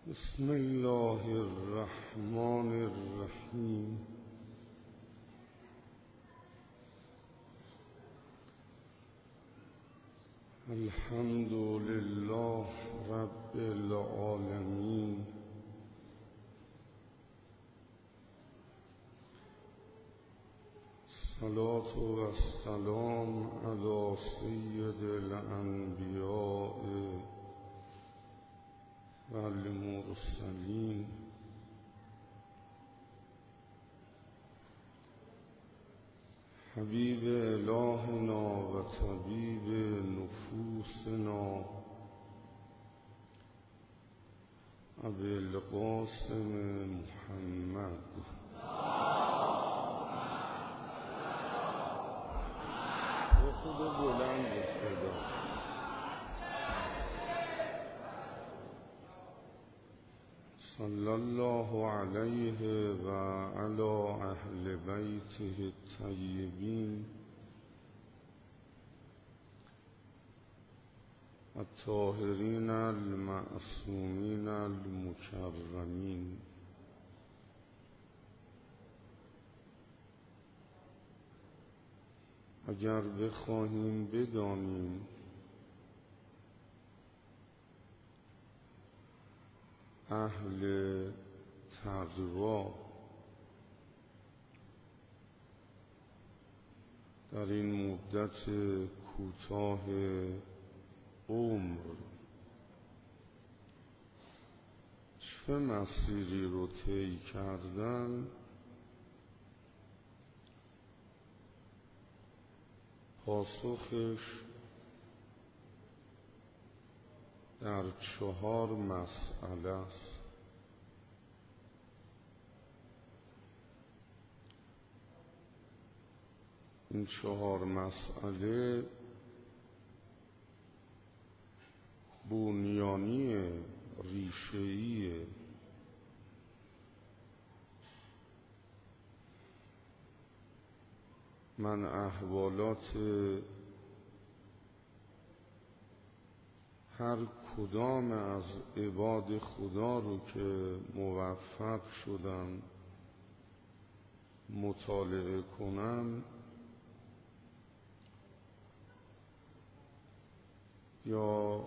بسم الله الرحمن الرحیم. الحمد لله رب العالمین. الصلاة والسلام علی سید الانبیاء والمرسلین حبیب الهنا و طبیب نفوسنا ابی القاسم محمد. خود بلند صدا. صلی الله علیه و علی اهل بیته الطیبین الطاهرین المعصومین المکرمین. اگر بخواهیم بدانیم اهل تقوا در این مدت کوتاه عمر چه مسیری رو طی کردن، پاسخش در 4 مسئله است. این 4 مسئله بنیانی ریشه‌ای من احوالات هر کدام از عباد خدا رو که موفق شدن مطالعه کنن یا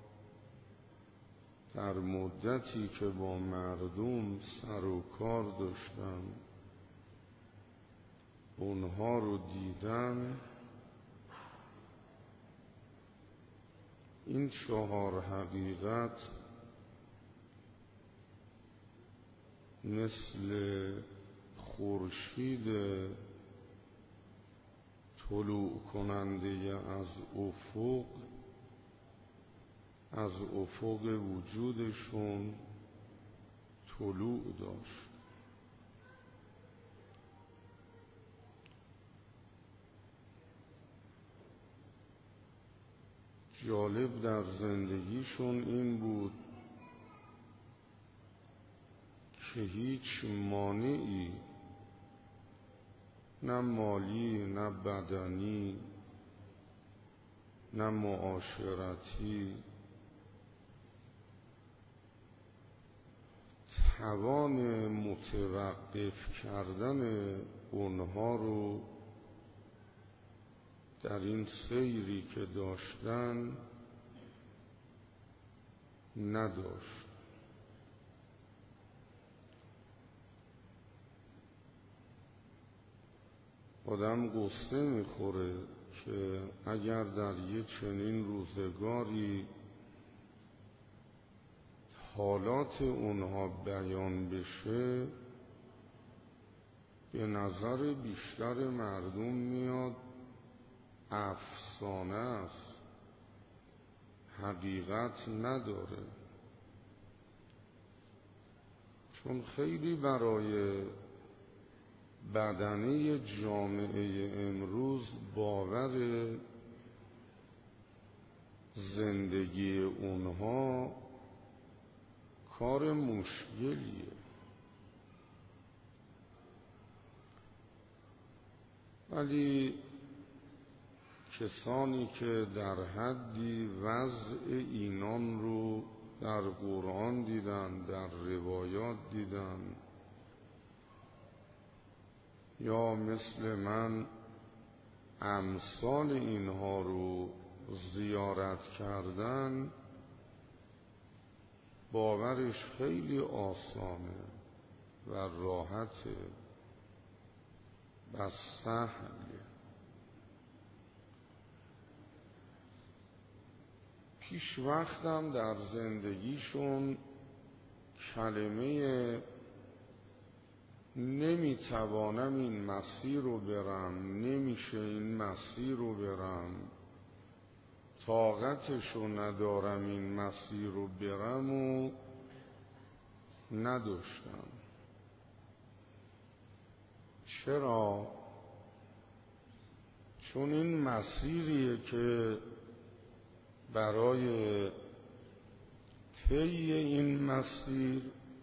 در مدتی که با مردم سر و کار داشتن اونها رو دیدن، این 4 حقیقت مثل خورشید طلوع کننده از افق وجودشون طلوع داشت. جالب در زندگیشون این بود که هیچ مانعی، نه مالی نه بدنی نه معاشرتی، توان متوقف کردن اونها رو در این سیری که داشتن نداشت. آدم قصه میخوره که اگر در یه چنین روزگاری حالات اونها بیان بشه، به نظر بیشتر مردم میاد افسانه است، حقیقت نداره. چون خیلی برای بدنه جامعه امروز باور زندگی اونها کار مشکلیه. ولی کسانی که در حدی وضع اینان رو در قرآن دیدن، در روایات دیدن، یا مثل من امثال اینها رو زیارت کردن، باورش خیلی آسانه و راحته و سهله. پیش وقتم در زندگیشون کلمه نمیتوانم این مسیر رو برم، نمیشه این مسیر رو برم، طاقتشو ندارم این مسیر رو برم و نداشتم. چرا؟ چون این مسیریه که برای طی این مسیر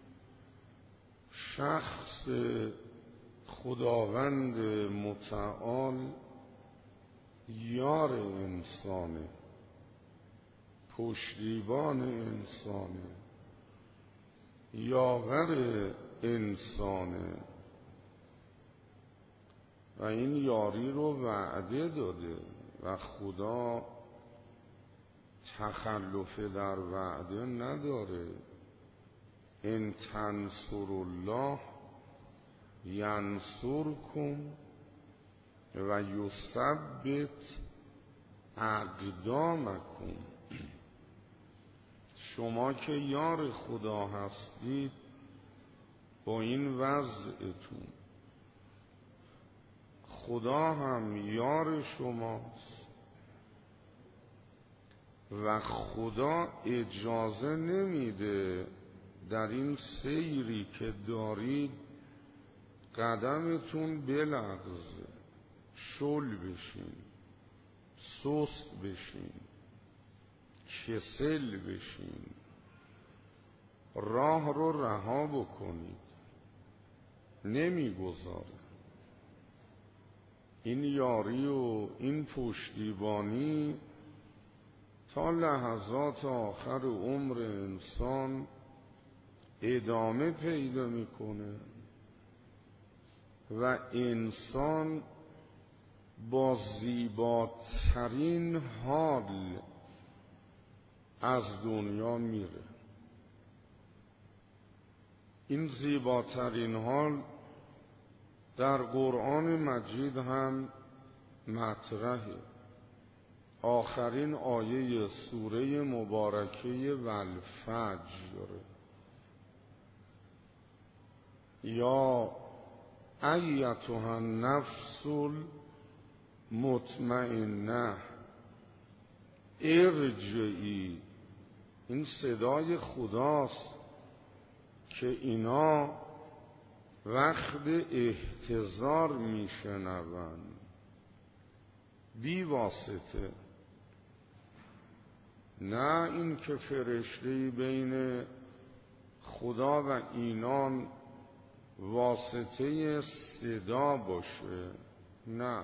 شخص خداوند متعال یار انسانه، پشتیبان انسانه، یاور انسانه و این یاری رو وعده داده و خدا تخلف در وعده نداره. ان تنصروا الله ینصرکم و یثبت اقدامکم. شما که یار خدا هستید با این وضعتون، خدا هم یار شماست و خدا اجازه نمیده در این سیری که دارید قدمتون بلغزه، شل بشین، سست بشین، کسل بشین، راه رو رها بکنید. نمیگذاره. این یاری و این پشتیبانی تا لحظات آخر عمر انسان ادامه پیدا میکنه و انسان با زیباترین حال از دنیا میره. این زیباترین حال در قرآن مجید هم مطرحه. آخرین آیه سوره مبارکه والفجر: یا ایتها النفس المطمئنه ارجعی. این صدای خداست که اینا وقت احتضار میشنوند بی واسطه، نه این که فرشته‌ای بین خدا و اینان واسطه صدا باشه، نه.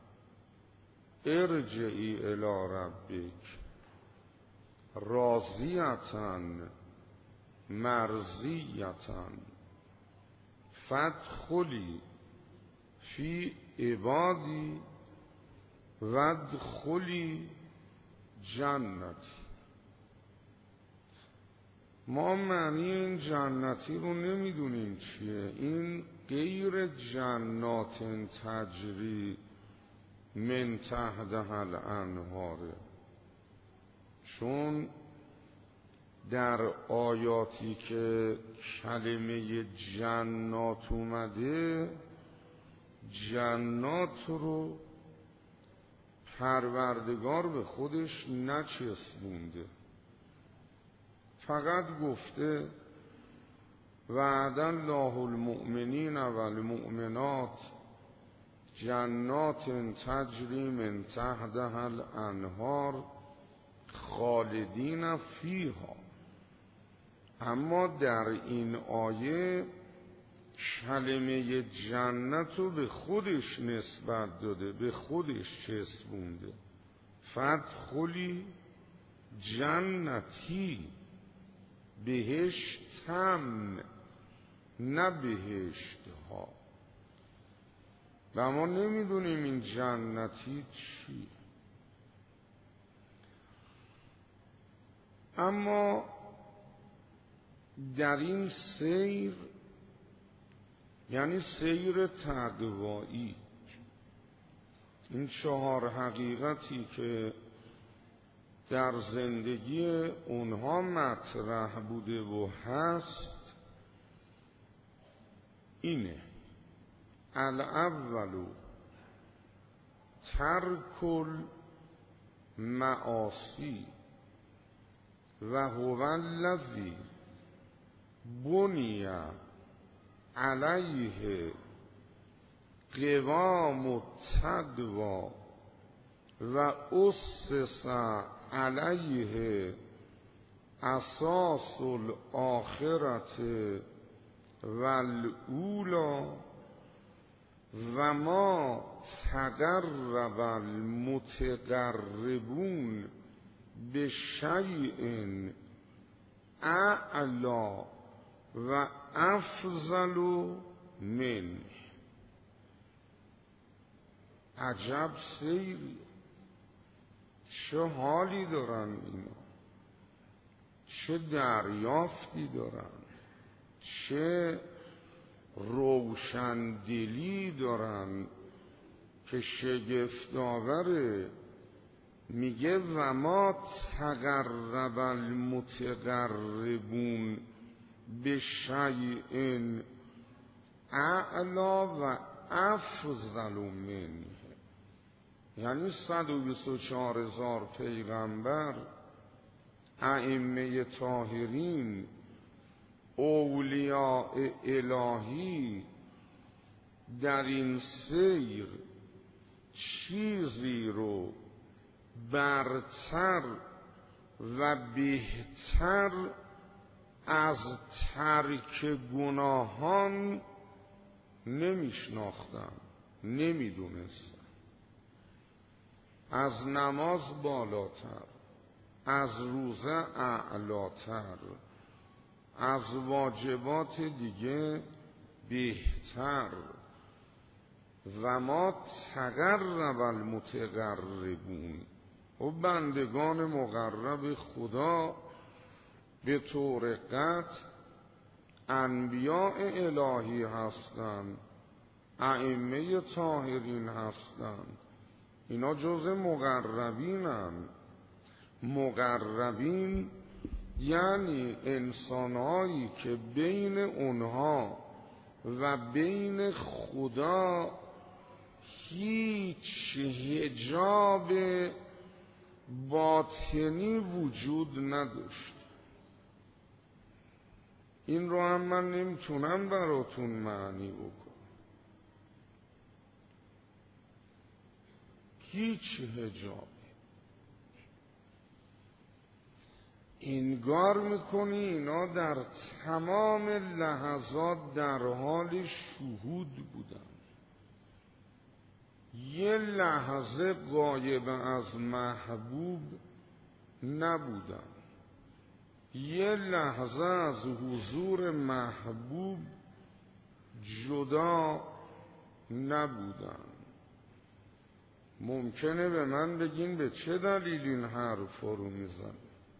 ارجعی الی ربک راضیة مرضیة فادخلی فی عبادی وادخلی جنتی. ما معنی این جنتی رو نمیدونیم چیه. این غیر جنات تجری من تحتها الانهاره، چون در آیاتی که کلمه جنات اومده، جنات رو پروردگار به خودش نچسبونده، فقط گفته وعد الله المؤمنین و المؤمنات جنات تجری من تحتها الانهار خالدین فیها. اما در این آیه کلمه جنت رو به خودش نسبت داده، به خودش چسبونده. فادخلی جنتی، بهشتن نه بهشت ها. و ما نمیدونیم این جنتی چی. اما در این سیر، یعنی سیر تقوایی، این 4 حقیقتی که در زندگی اونها مطرح بوده و هست، اینه: الاول ترک المعاصی و هو الذی بنی علیه قوام التقوی و اسس علیه اساس الاخرة والاولی و ما تقرب المتقربون بشیء اعلی و افضل منه. عجب سیری، چه حالی دارن اینا، چه دریافتی دارن، چه روشندلی دارن که شگفت‌آوره. میگه و ما تقرب المتقربون بشیء اعلا و افضل منه. یعنی 124,000 پیغمبر، ائمه طاهرین، اولیاء الهی در این سیر چیزی رو برتر و بهتر از ترک گناهان نمیشناختن، نمیدونستن. از نماز بالاتر، از روزه اعلاتر، از واجبات دیگه بهتر. و ما تقرب المتقربون، و بندگان مقرب خدا به طور قطع انبیاء الهی هستند، ائمه طاهرین هستند. اینا جز مقربینند. مقربین یعنی انسانهایی که بین اونها و بین خدا هیچ حجاب باطنی وجود نداشت. این رو هم من نمیتونم براتون معنی بکنم. هیچ حجاب. انگار میکنی اینا در تمام لحظات در حال شهود بودن. یه لحظه غایب از محبوب نبودن، یه لحظه از حضور محبوب جدا نبودن. ممکنه به من بگین به چه دلیل این حرف رو میزن؟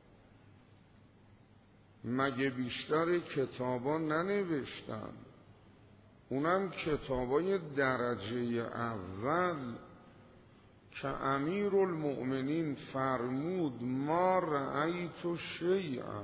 مگه بیشتر کتابا ننوشتن؟ اونم کتابای درجه اول که امیرالمؤمنین فرمود ما رأیت شیئا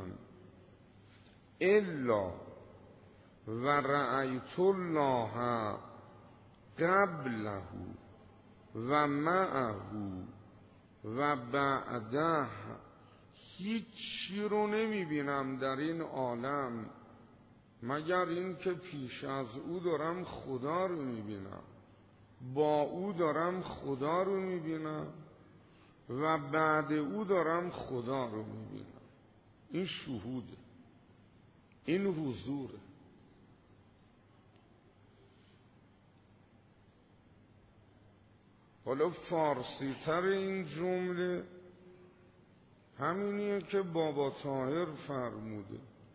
الا و رأیت الله قبله و معه و بعده. هیچی رو نمیبینم در این عالم مگر این که پیش از او دارم خدا رو میبینم، با او دارم خدا رو میبینم و بعد او دارم خدا رو میبینم. این شهوده، این حضوره. حالا فارسی تر این جمله همینیه که بابا طاهر فرموده: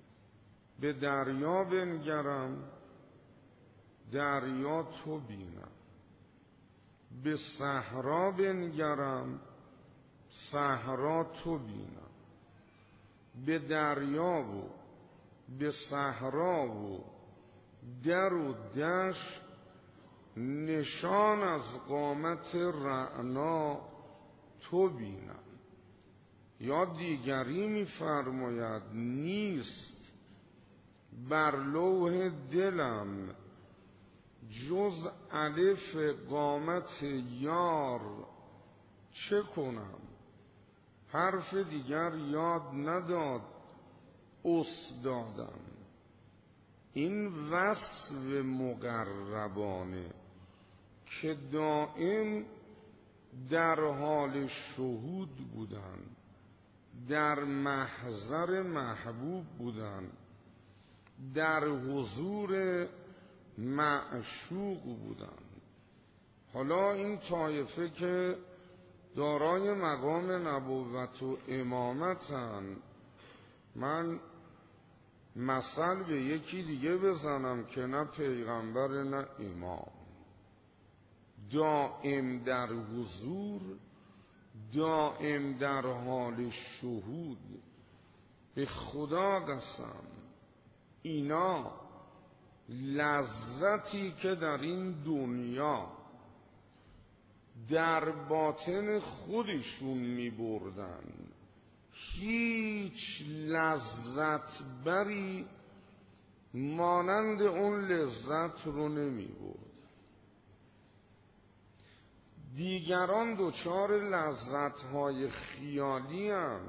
به دریا بنگرم دریا تو بینم، به صحرا بنگرم صحرا تو بینم، به دریا و به صحرا و در و دشت نشان از قامت رعنا تو بینم. یا دیگری می‌فرماید نیست بر لوح دلم جز الف قامت یار، چه کنم؟ حرف دیگر یاد نداد استادم. این وصف مقربانه که دائم در حال شهود بودن، در محضر محبوب بودن، در حضور معشوق بودن. حالا این طایفه که دارای مقام نبوت و امامتن، من مثل به یکی دیگه بزنم که نه پیغمبر نه امام، دائم در حضور، دائم در حال شهود. به خدا قسم اینا لذتی که در این دنیا در باطن خودشون می بردن هیچ لذت بری مانند اون لذت رو نمی برد. دیگران دچار لذت‌های خیالی هم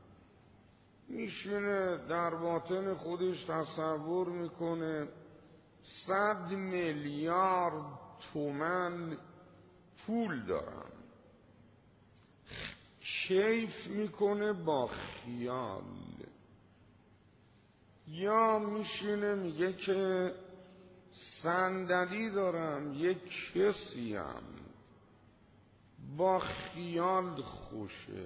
میشینه در باطن خودش تصور میکنه 100 میلیارد تومان پول دارم، کیف میکنه با خیال. یا میشینه میگه که صندلی دارم، یک کسیم، با خیال خوشه.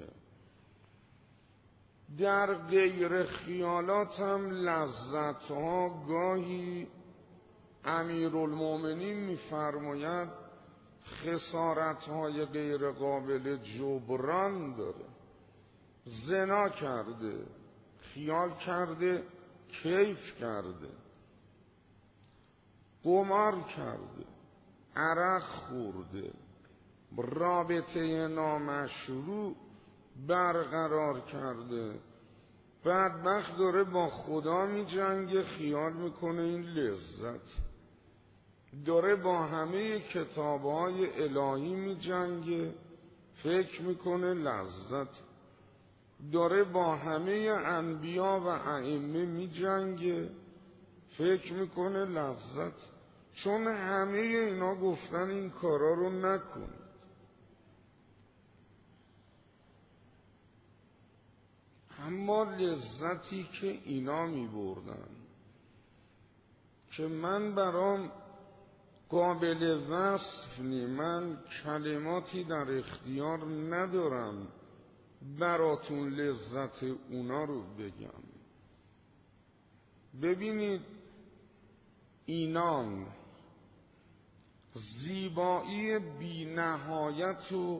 در غیر خیالات هم لذت ها گاهی امیرالمومنین میفرماید خسارت های غیر قابل جبران داره. زنا کرده، خیال کرده، کیف کرده، قمار کرده، عرق خورده، رابطه نامشروع برقرار کرده، بدبخت داره با خدا می جنگه، خیال میکنه این لذت. داره با همه کتابهای الهی می جنگه، فکر میکنه لذت. داره با همه انبیا و ائمه می جنگه، فکر میکنه لذت. چون همه اینا گفتن این کارا رو نکن. اما لذتی که اینا می بردن که من برام قابل وصف نی، من کلماتی در اختیار ندارم براتون لذت اونا رو بگم. ببینید اینان زیبایی بی نهایت رو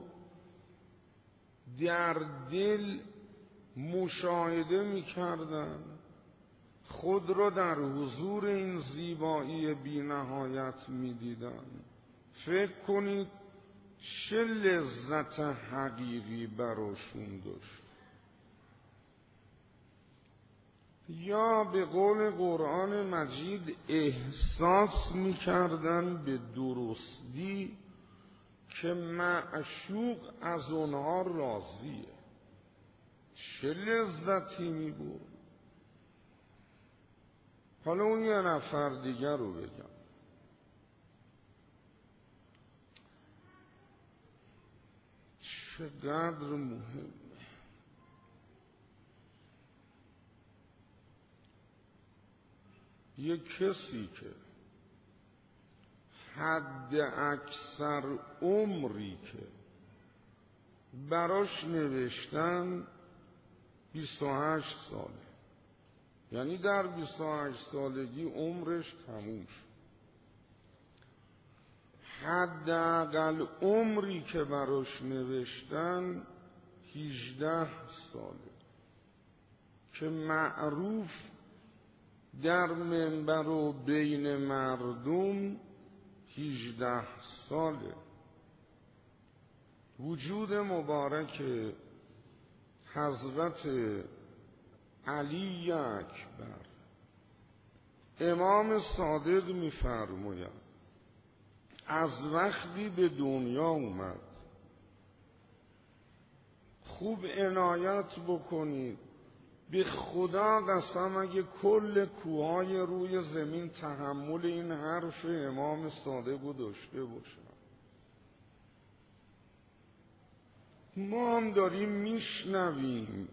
در دل مشاهده می کردن، خود را در حضور این زیبایی بی نهایت می دیدن. فکر کنید چه لذت حقیقی براشون داشت. یا به قول قرآن مجید احساس می کردن به درستی که معشوق از اونها راضیه. چه لذتی می بود. حالا اون یه نفر دیگر رو بگم. چقدر مهمه. یه کسی که حد اکثر عمری که براش نوشتن 28 ساله، یعنی در 28 سالگی عمرش تموم شد. حداقل عمری که براش نوشتن 18 ساله که معروف در منبر و بین مردم 18 ساله. وجود مبارک حضرت علی اکبر امام صادق می‌فرماید از وقتی به دنیا اومد، خوب عنایت بکنید، به خدا قسم اگه کل کوههای روی زمین تحمل این حرف امام صادق رو داشته باشن، ما هم داریم میشنویم،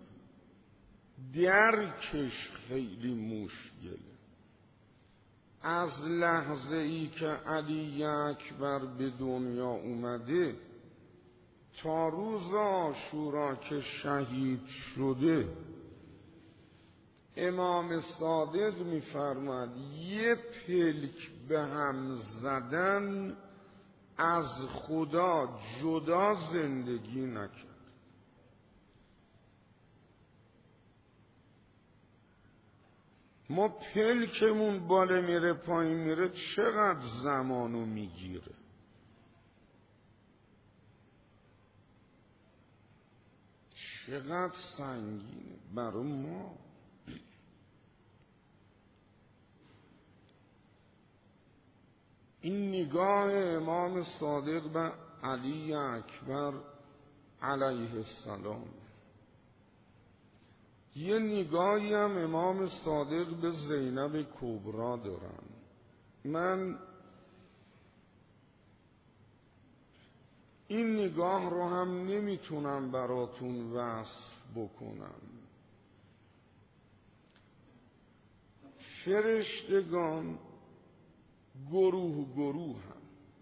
درکش خیلی مشکله. از لحظه ای که علی اکبر به دنیا اومده تا روز عاشورا که شهید شده، امام صادق می‌فرماید یه پلک به هم زدن از خدا جدا زندگی نکرد. ما پلکمون بالا میره پایین میره چقدر زمانو میگیره. چقدر سنگینه برای ما. این نگاه امام صادق به علی اکبر علیه السلام. یه نگاهی هم امام صادق به زینب کبرا دارن. من این نگاه رو هم نمیتونم براتون وصف بکنم. فرشتگان گروه هم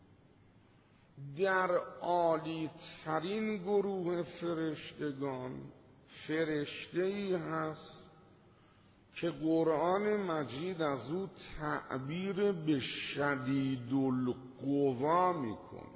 در عالی ترین گروه فرشتگان فرشته‌ای هست که قرآن مجید از او تعبیر به شدید القوا میکنه.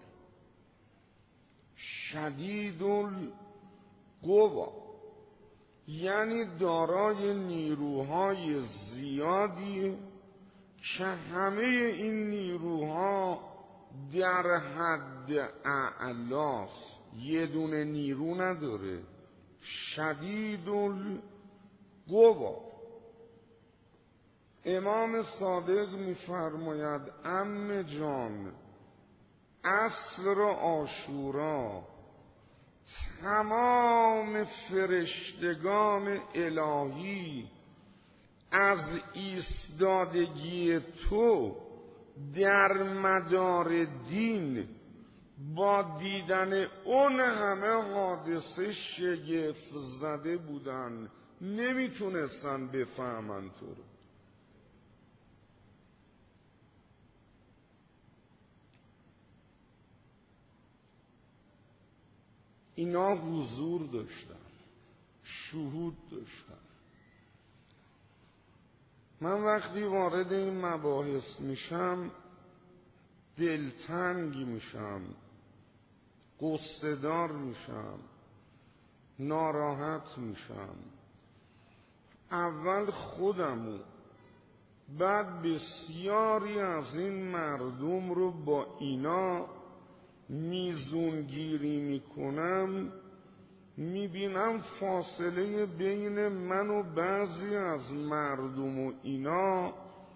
شدید القوا یعنی دارای نیروهای زیادی که همه این نیروها در حد اعلاست، یه دونه نیرو نداره. شدید القوا. امام صادق می‌فرماید عم جان، عصر عاشورا تمام فرشتگان الهی از ایستادگی تو در مدار دین با دیدن اون همه حادثه شگفت زده بودن، نمیتونستن بفهمن تو رو. اینا حضور داشتن، شهود داشتن. من وقتی وارد این مباحث میشم دلتنگ میشم، غصه‌دار میشم، ناراحت میشم. اول خودمو، بعد بسیاری از این مردم رو با اینا میزونگیری میکنم، میبینم فاصله بین من و بعضی از مردم و اینا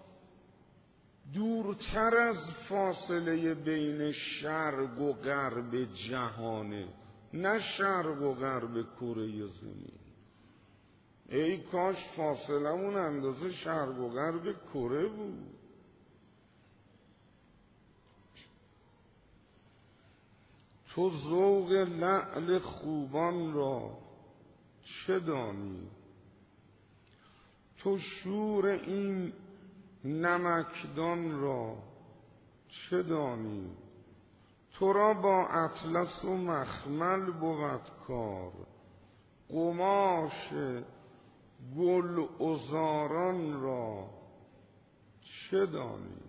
دورتر از فاصله بین شرق و غرب جهانه، نه شرق و غرب کره زمین. ای کاش فاصلمون اندازه شرق و غرب کره بود. تو ذوق لعل خوبان را چه دانی؟ تو شور این نمکدان را چه دانی؟ تو را با اطلس و مخمل بود کار، قماش گل عذاران را چه دانی؟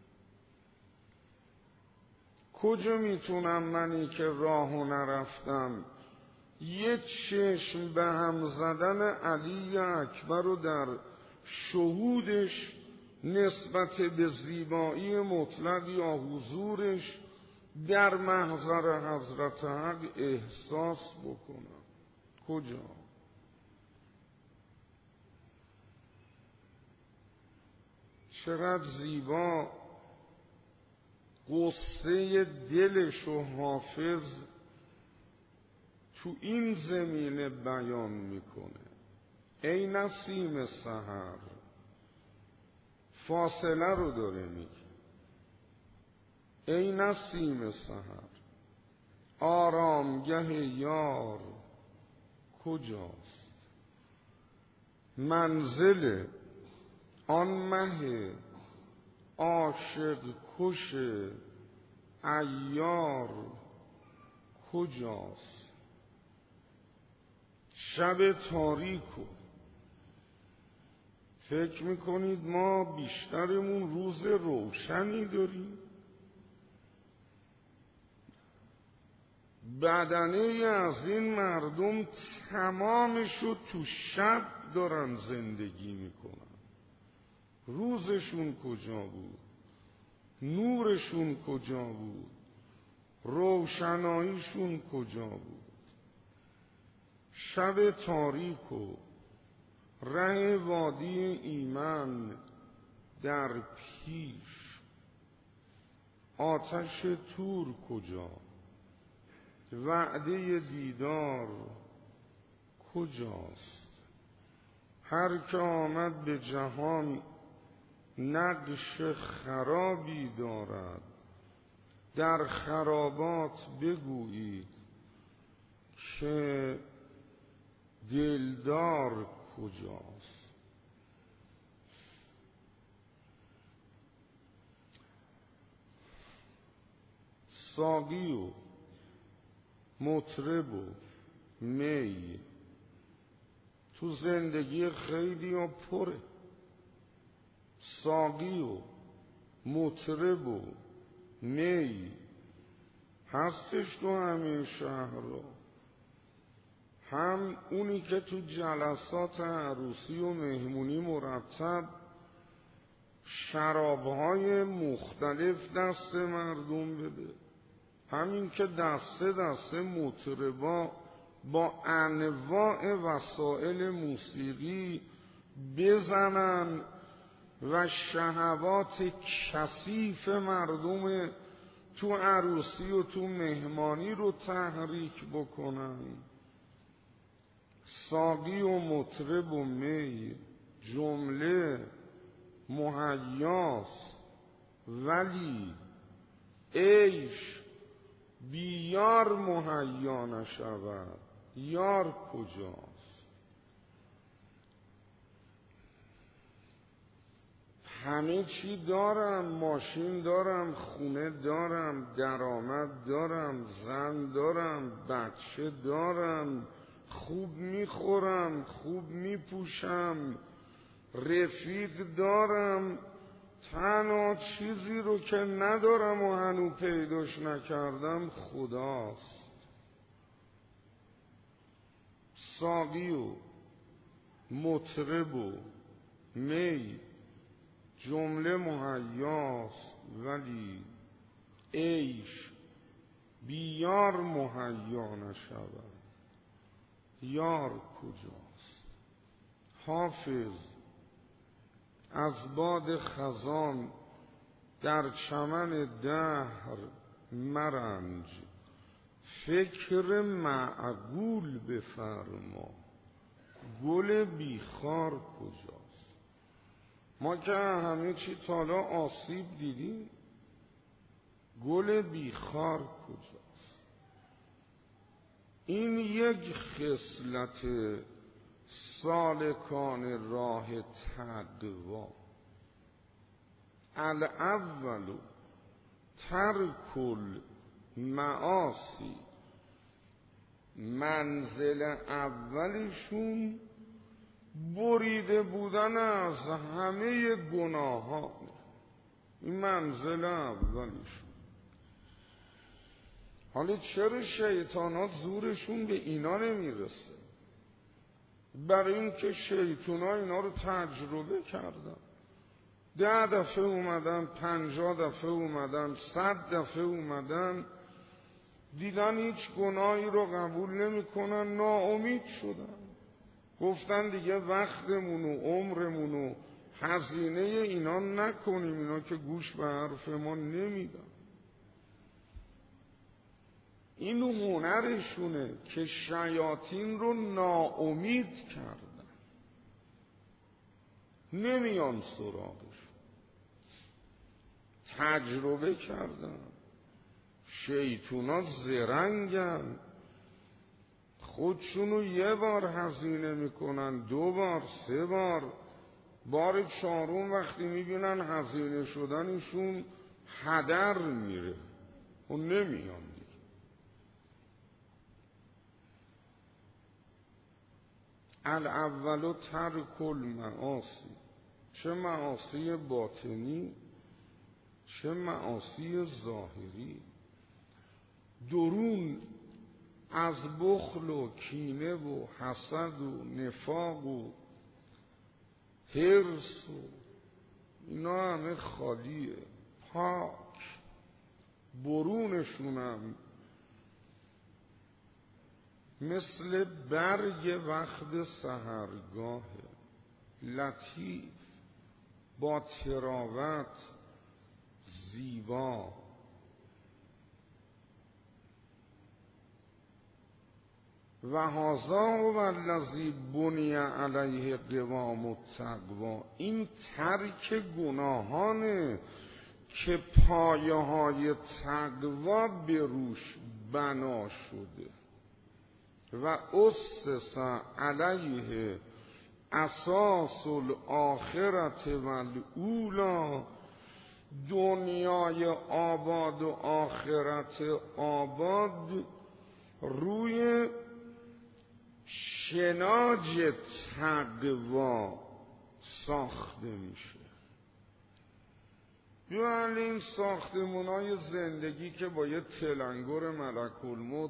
کجا میتونم منی که راهو نرفتم یه چشم به هم زدن علی اکبر رو در شهودش نسبت به زیبایی مطلق یا حضورش در محضر حضرت حق احساس بکنم؟ کجا؟ چقدر زیبا قصه دلش و حافظ تو این زمینه بیان میکنه. ای نسیم سحر، فاصله رو داره میگه. ای نسیم سحر، آرامگه یار کجاست؟ منزل آن مه عاشق کش عیار کجاست؟ شب تاریکو فکر میکنید ما بیشترمون روز روشنی داریم؟ بدنه از این مردم تمامشو تو شب دارن زندگی میکنن. روزشون کجا بود؟ نورشون کجا بود؟ روشناییشون کجا بود؟ شب تاریک و ره وادی ایمن در پیش، آتش تور کجا؟ وعده دیدار کجاست؟ هر که آمد به جهان نقش خرابی دارد، در خرابات بگویید که دلدار کجاست؟ ساقی و مطرب و می تو زندگی خیلی ها پره. ساقی و مطرب و می هستش تو همین شهر رو. هم اونی که تو جلسات عروسی و مهمونی مرتب شرابهای مختلف دست مردم بده، همین که دسته دسته مطربا با انواع وسایل موسیقی بزنن و شهوات کثیف مردم تو عروسی و تو مهمانی رو تحریک بکنن. ساقی و مطرب و می جمله مهیاست، ولی عیش بیار مهیا نشود. یار کجاست؟ همه چی دارم، ماشین دارم، خونه دارم، درآمد دارم، زن دارم، بچه دارم، خوب میخورم، خوب میپوشم، رفیق دارم. تنها چیزی رو که ندارم و هنوز پیداش نکردم خداست. ساقی و مطرب و می جمله مهیاست، ولی عیش بیار مهیا نشود. یار کجاست؟ حافظ از باد خزان در چمن دهر مرنج، فکر معقول بفرما گل بیخار کجاست؟ ما که همه چی تالا آسیب دیدیم، گل بیخار کجاست؟ این یک خصلت سالکان راه تقوا. الاول ترک المعاصی، منزل اولشون بریده بودن از همه گناهان. این منزل اولیش. حالا چرا شیطانات زورشون به اینا نمیرسه؟ برای اینکه شیطونا اینا رو تجربه کردن. 10 دفعه اومدن، 50 دفعه اومدن، 100 دفعه اومدن، دیدن هیچ گناهی رو قبول نمیکنن، ناامید شدن. گفتن دیگه وقتمون و عمرمون و هزینه اینا نکنیم، اینا که گوش به حرف ما نمیدن. این هنرشونه که شیاطین رو ناامید کردن، نمیان سراغش. تجربه کردن. شیطونا زرنگن، خودشونو یه بار هزینه میکنن، 2 بار، 3 بار، بار 4م وقتی میبینن هزینه شدنشون هدر میره و نمیان دیگه. الاول ترک المعاصی، چه معاصی باطنی چه معاصی ظاهری. درون از بخل و کینه و حسد و نفاق و حرص و اینا همه خالیه، پاک. برونشونم مثل برگ وقت سحرگاه، لطیف، با تراوت، زیبا. و هذا هو الذی بنی علیه قوام التقوی. این ترک گناهانه که پایه های تقوی به روش بنا شده. و اسس علیه اساس الاخرة و الاولی، دنیای آباد و آخرت آباد روی شناج تقوی ساخته میشه. یعنی این ساختمونای زندگی که با یه تلنگر ملک الموت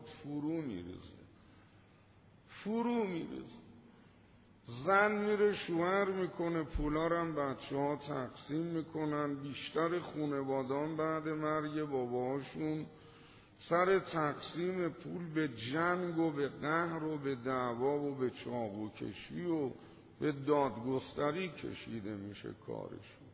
فرو میریزه. زن میره شوهر میکنه، پولارم بچه ها تقسیم میکنن. بیشتر خونوادان بعد مرگ باباهاشون سر تقسیم پول به جنگ و به قهر و به دعوا و به چاقو کشی و به دادگستری کشیده میشه کارشون.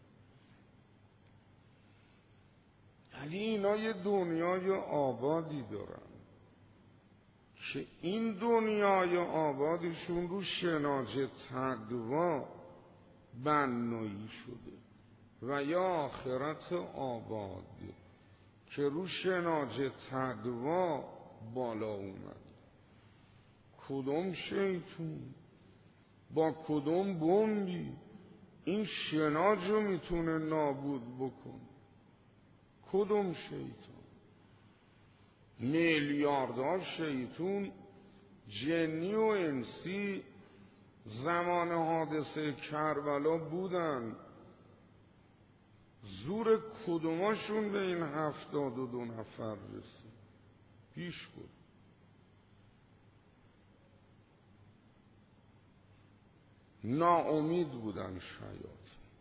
یعنی اینا یه دنیای آبادی دارن که این دنیای آبادشون رو شناج تقوی بنایی شده و یا آخرت آباد که رو شناج تقوی بالا اومد. کدوم شیطون با کدوم بمبی این شناج رو میتونه نابود بکنه؟ کدوم شیطون؟ میلیاردها شیطون جنی و انسی زمان حادثه کربلا بودن. زور کدوماشون به این 72 نفر رسید؟ پیش بود. ناامید بودن شیاطین.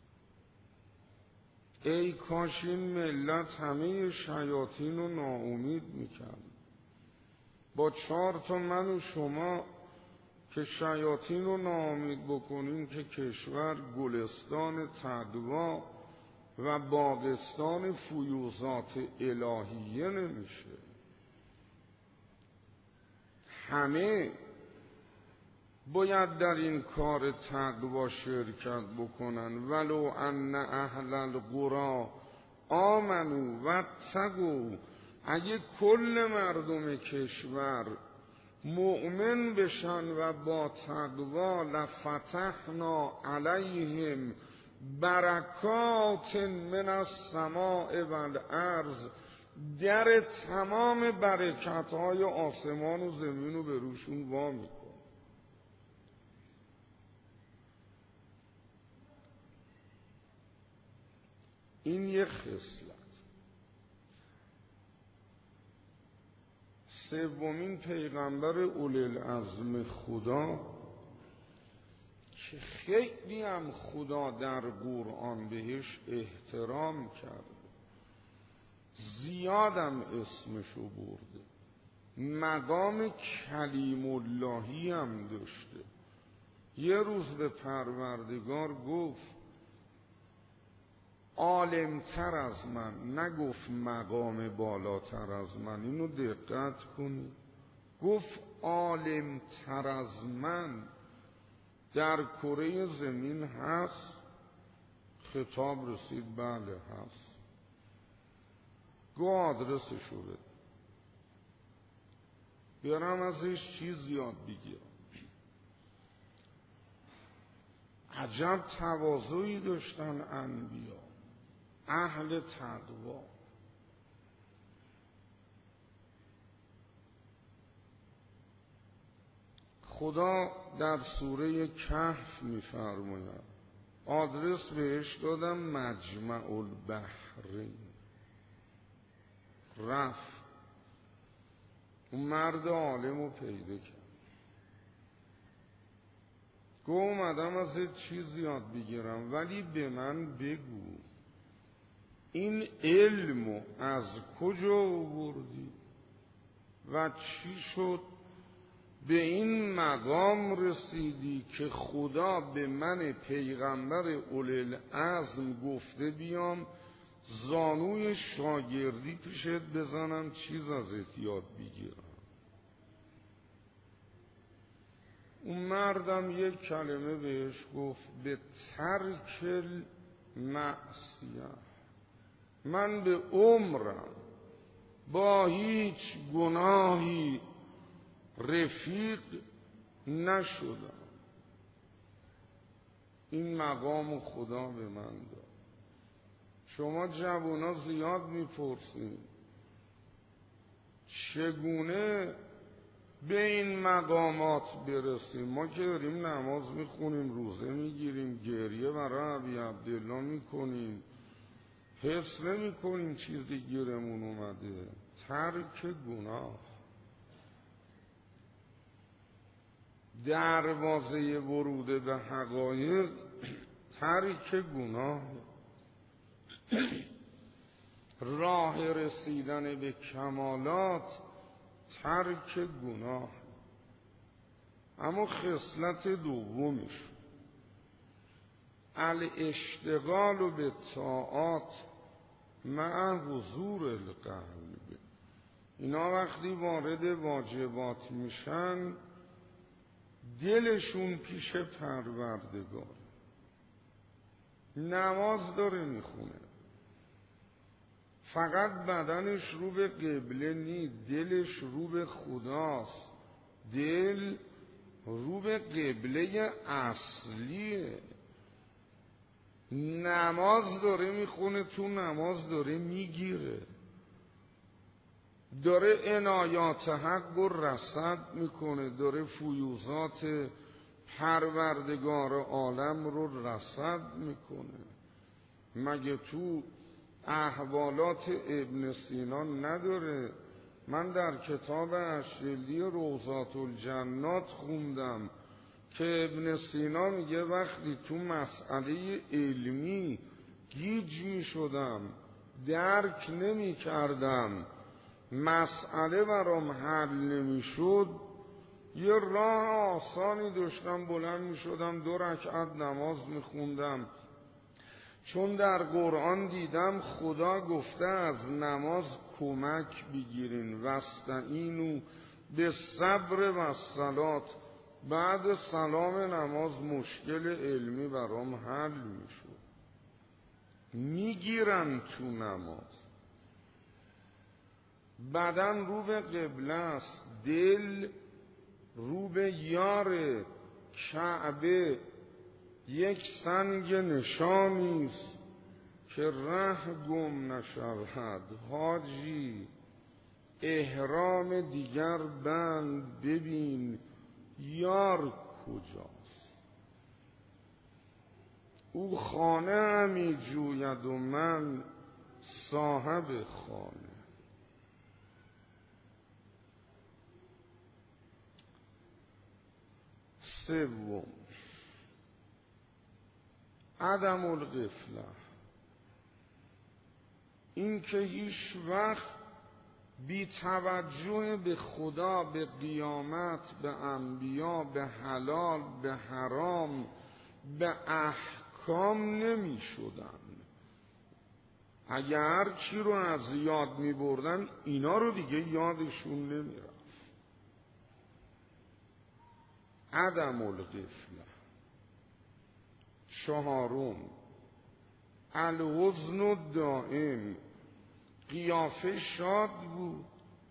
ای کاش این ملت همه شیاطین رو ناامید میکرد. با 4 تا من و شما که شیاطین رو ناامید بکنیم که کشور گلستان تقوی و باغستان فیوزات الهیه نمیشه. همه باید در این کار تقوی شرکت بکنن. ولو ان اهل القری آمنوا واتقوا، اگه کل مردم کشور مؤمن بشن و با تقوی، لفتحنا علیهم برکات من السماء والارض، در تمام برکت‌های آسمان و زمین رو به روشون وا می‌کنه. این یک خصلت. سومین پیغمبر اولوالعزم خدا که خیلی هم خدا در قرآن بهش احترام کرده، زیادم اسمشو برده، مقام کلیم اللهی هم داشته. یه روز به پروردگار گفت عالمتر از من، نگفت مقام بالاتر از من، اینو دقت کنی، گفت عالمتر از من در کره زمین هست؟ خطاب رسید بله هست. گو آدرسشو بده بیارم ازش چیز یاد بگیرم. عجب تواضعی داشتن انبیا، اهل تقوا. خدا در سوره کهف می‌فرماید آدرس بهش دادم مجمع البحرین. رفت اون مرد عالمو پیدا کرد، گو اومدم از یه چیز یاد بگیرم ولی به من بگو این علمو از کجا آوردی و چی شد به این مقام رسیدی که خدا به من پیغمبر اولوالعزم گفته بیام زانوی شاگردی پیشت بزنم چیز ازت یاد بگیرم. اون مردم یک کلمه بهش گفت به ترک المعصیه. من به عمرم با هیچ گناهی رفیق نشدم، این مقام خدا به من داد. شما جوونا زیاد میپرسید چگونه به این مقامات برسیم. ما که داریم نماز میخونیم، روزه میگیریم، گریه برای ابی عبدالله میکنیم، حس نمیکنیم چیزی گیرمون اومده. ترک گناه دروازه ورود به حقایق، ترک گناه راه رسیدن به کمالات، ترک گناه. اما خصلت دومش الاشتغال به طاعات مع حضور القلب. اینا وقتی وارد واجبات میشن دلشون پیش پروردگار. نماز داره میخونه فقط بدنش رو به قبله نی، دلش رو به خداست. دل رو به قبله اصلیه. نماز داره میخونه، تو نماز داره میگیره، داره عنایات حق رو رصد میکنه، داره فیوضات پروردگار عالم رو رصد میکنه. مگه تو احوالات ابن سینا نداره؟ من در کتاب اشجلی روضات الجنات خوندم که ابن سینا میگه وقتی تو مسئله علمی گیج میشدم، درک نمی کردم، مسئله برام حل نمیشد، یه راه آسانی داشتم، بلند میشدم 2 رکعت نماز میخوندم، چون در قرآن دیدم خدا گفته از نماز کمک بگیرین، واستعینوا بالصبر والصلاة. بعد سلام نماز مشکل علمی برام حل میشد. میگیرن تو نماز. بدن رو به قبله است، دل رو به یار کعبه. یک سنگ نشانیست که ره گم نشود. حاجی احرام دیگر بند، ببین یار کجاست. او خانه همی جوید و من صاحب خانه. سوم، عدم الغفله، این که هیچ وقت بی توجه به خدا، به قیامت، به انبیا، به حلال، به حرام، به احکام نمی شدن. اگر چی رو از یاد می بردن اینا رو دیگه یادشون نمی رفت. عدم الغفله. چهارم، الحزن الدائم، قیافه شاد بود،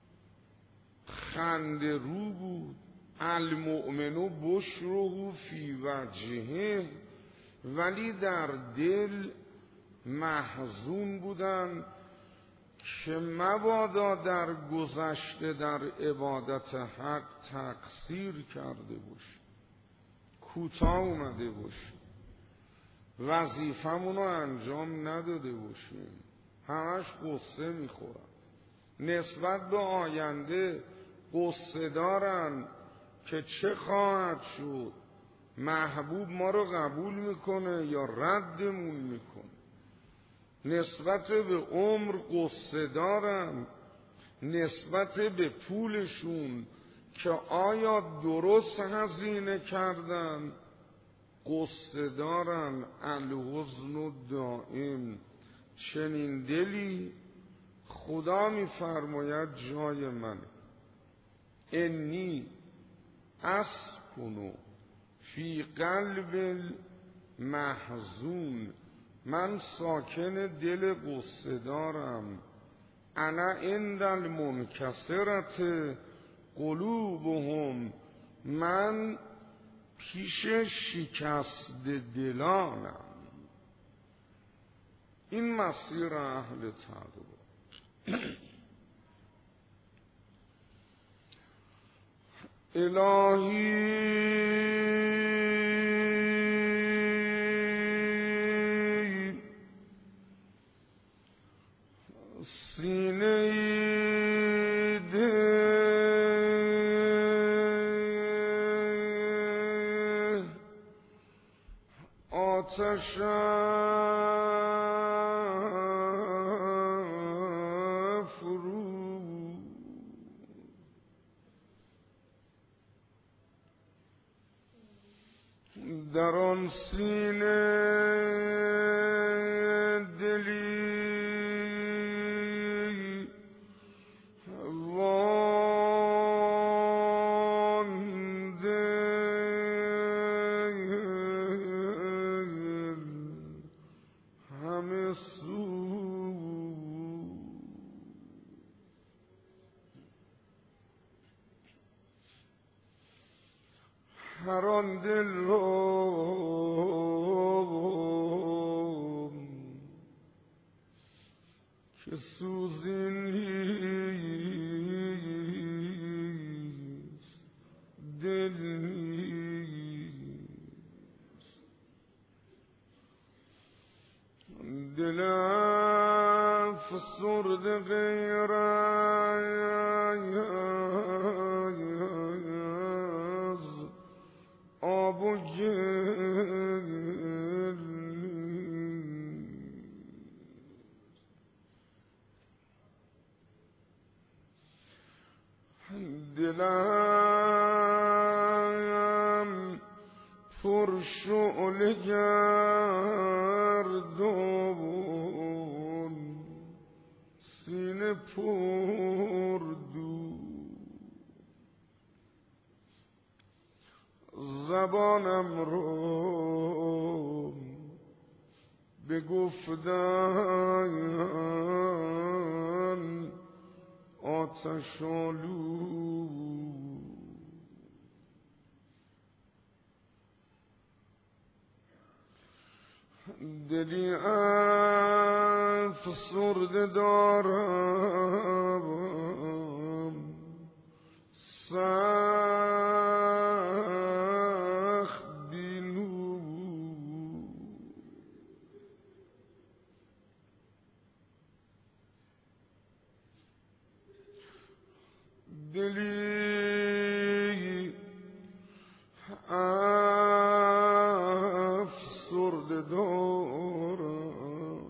خنده رو بود. المؤمن بشره فی وجهه، ولی در دل محزون بودن که مبادا در گذشته در عبادت حق تقصیر کرده باشه، کوتاه اومده باشه، وظیفمونو انجام نداده باشیم، همش قصه میخورن، نسبت به آینده قصه دارن که چه خواهد شد، محبوب ما رو قبول میکنه یا ردمون میکنه. نسبت به عمر قصه دارن، نسبت به پولشون که آیا درست هزینه کردن قصه دارن. الحزن الدائم، چنین دلی خدا میفرماید جای من. انی اسکنو فی قلب محزون، من ساکن دل قصه دارم. انا عند المنکسرت قلوبهم، من پیش شکست دلانم. این مسیر اهل تقوا. الهی سینه ده آتش در آن سینه دلی وانده همه سو. هر آن دل رو که سوزی نیست، دل نیست، دل افسرده غیر از آب و گل، دلم پر شعله گردون، سینه پر دود، زبانم رو به گفتن آتش آلود. دلی افسرده دارم، سخت بینود، دلی افسرده دارم،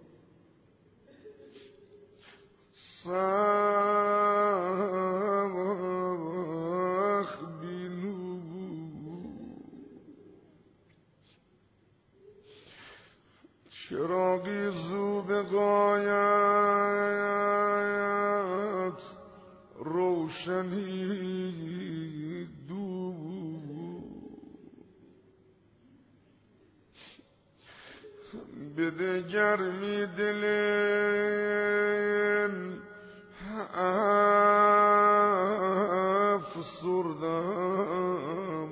سخت بینو چراغی زو به غایت روشنی دو بده گرمی دل افسردم،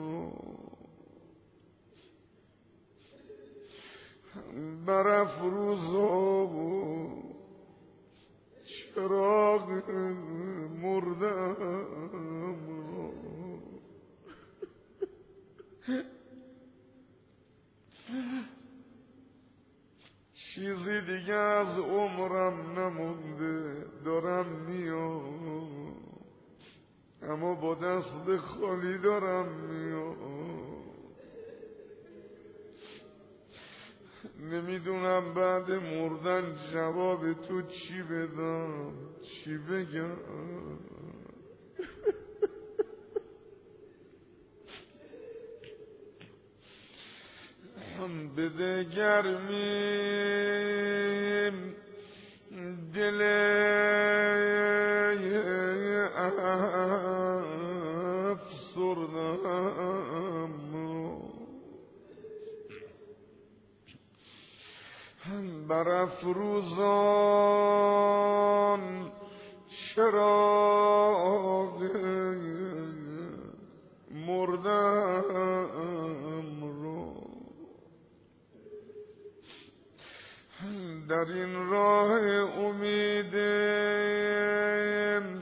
برافروزا و چراغ مردم، چیزی دیگه از عمرم نمونده، دارم میام اما با دست خالی دارم میام. نمیدونم بعد مردن جواب تو چی بدم، چی بگم. بده گرمیم دل افسردم، برافروزان چراغ مردم رو، در این راه امیدم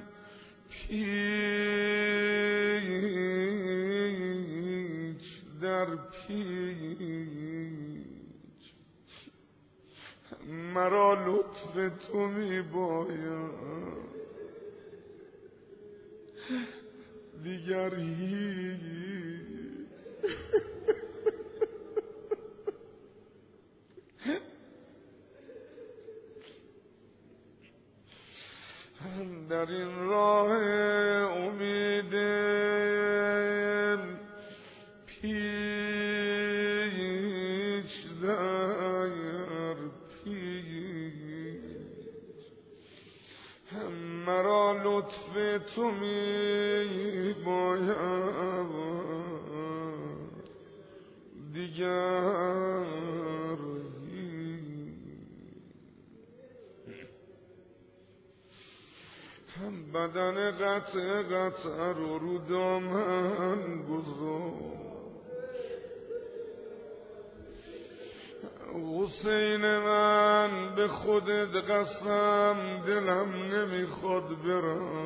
پیچ در پیچ، مرا لطف تو می باید دیگر هیچ. در این راه امیدم پیچ در پیچ، مرا لطف تو می باید دیگر بدن قطع رو دامن گذار، حسین من به خودت قسم دلم نمیخواد برم.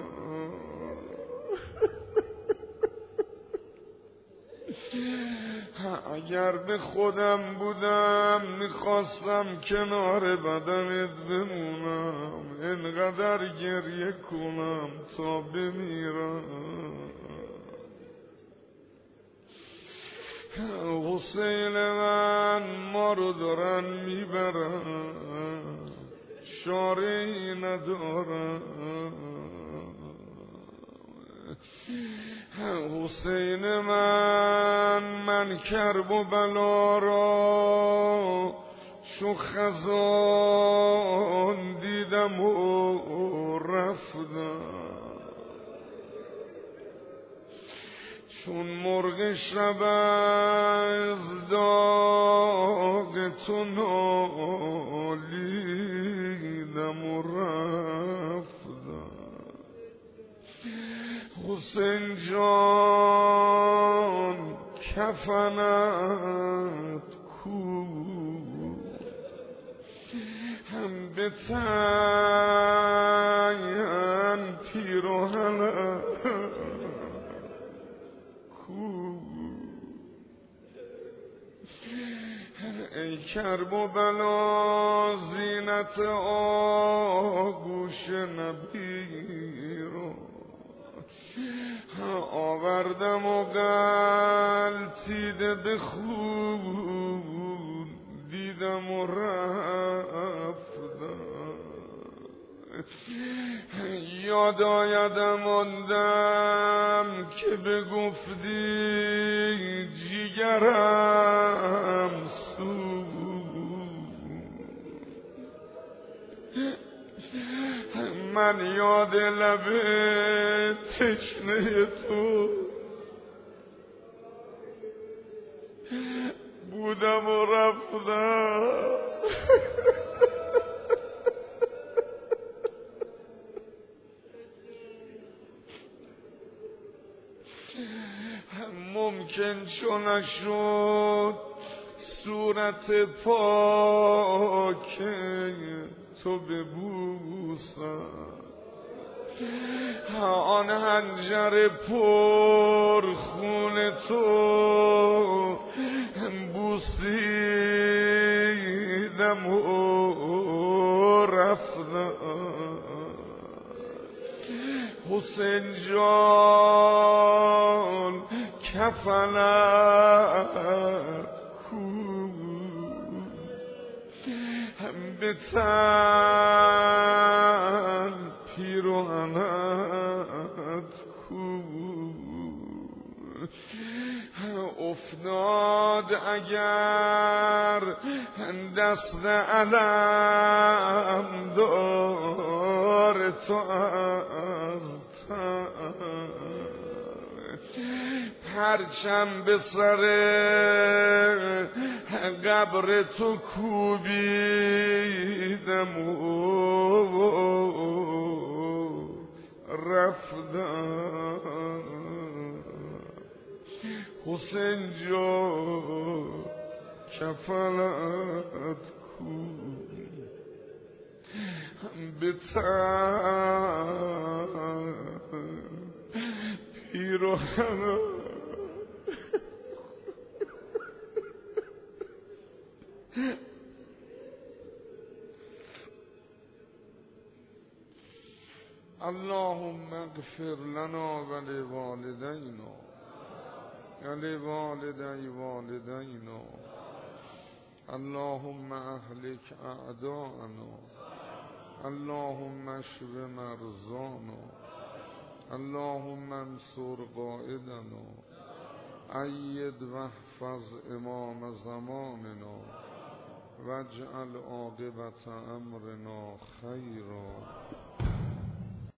اگر به خودم بودم میخواستم کنار بدنت بمونم، انقدر گریه کنم تا بمیرم. حسین من ما رو دارن میبرن، چاره‌ای ندارم. حسین من کرب و بلا را چو خزان دیدم و رفتم، چون مرغ شب از داغ تو نالیدم و رفتم. حسین جان کفنت کو، هم به تن پیراهنت کو. ای کرب و بلا زینت آغوش نبی رو، آوردم و غلطیده به خون دیدم و رفتم. یاد آیدم آندم که بگفتی جیگرم من یاد لب تشنه تو بودم و رفتم. ممکن چو نشد صورت پاک تو ببوسم، آن حنجر پر خون تو بوسیدم و رفتم. حسین جان کفنت کو به تن پیراهنت کو افتاد اگر دست علم دار تو از پرچم به سر قبر تو کوبیدم و رفتم. حسین جان کفنت کو به تن پیراهنت اللهم اغفر لنا ولوالدینا ولوالدی والدینا. اللهم اهلك اعداءنا، اللهم اشف مرضانا، اللهم انصر قائدنا، اید واحفظ امام زماننا واجعل عاقبت امرنا خیرا.